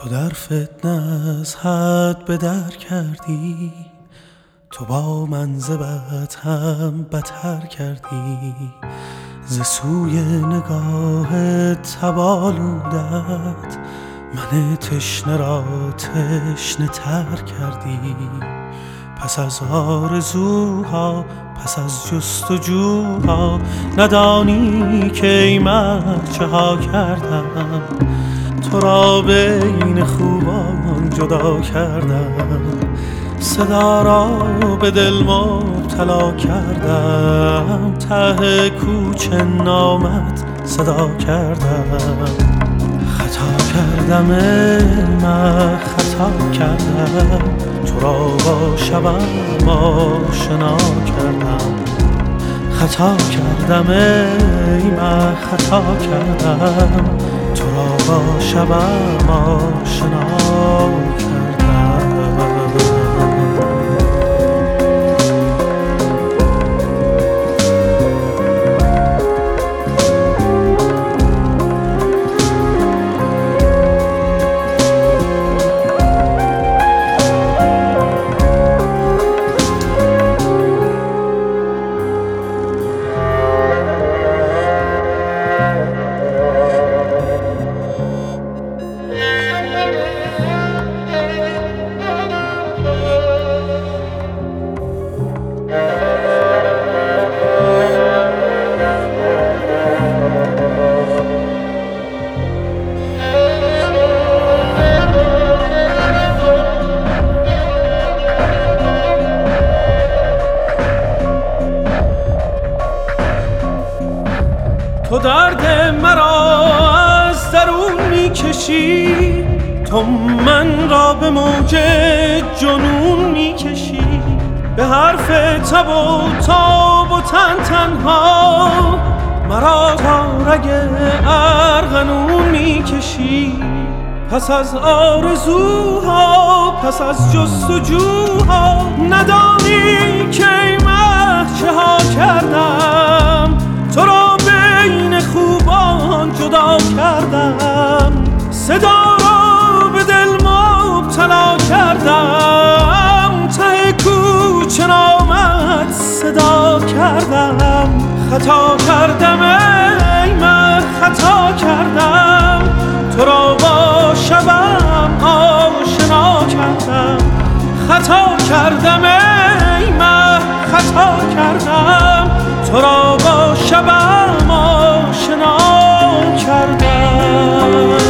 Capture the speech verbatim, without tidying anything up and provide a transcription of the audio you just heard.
تو در فتنه از حد به در کردی، تو با من ز بد هم بتر کردی. ز سوی نگاه تبالودت من تشنه را تشنه تر کردی. پس از آرزوها، پس از جستجوها، ندانی که ای مرد چه ها کردم. تو را بین خوبان جدا کردم، صدا را به دل مبتلا کردم. ته کوچه نامت صدا کردم. خطا کردم ای من خطا کردم، تو را با شبم آشنا کردم. خطا کردم ای من خطا کردم، تو را با شبم آشنا کردم. تو درد مرا از درون میکشی، تو من را به موج جنون میکشی. به حرف تب و تاب و تن تنها مرا تا رگ ارغنون میکشی. پس از آرزوها، پس از جستجوها، ندانی که ای مه چه ها کردم. تو را بین خوبان جدا کردم، صدا را به دل مبتلا کردم. ته کوچه نامت صدا کردم. خطا کردم ای من خطا کردم، تو را با شبم آشنا کردم. خطا کردم ای من خطا کردم، تو را با شبم آشنا کردم.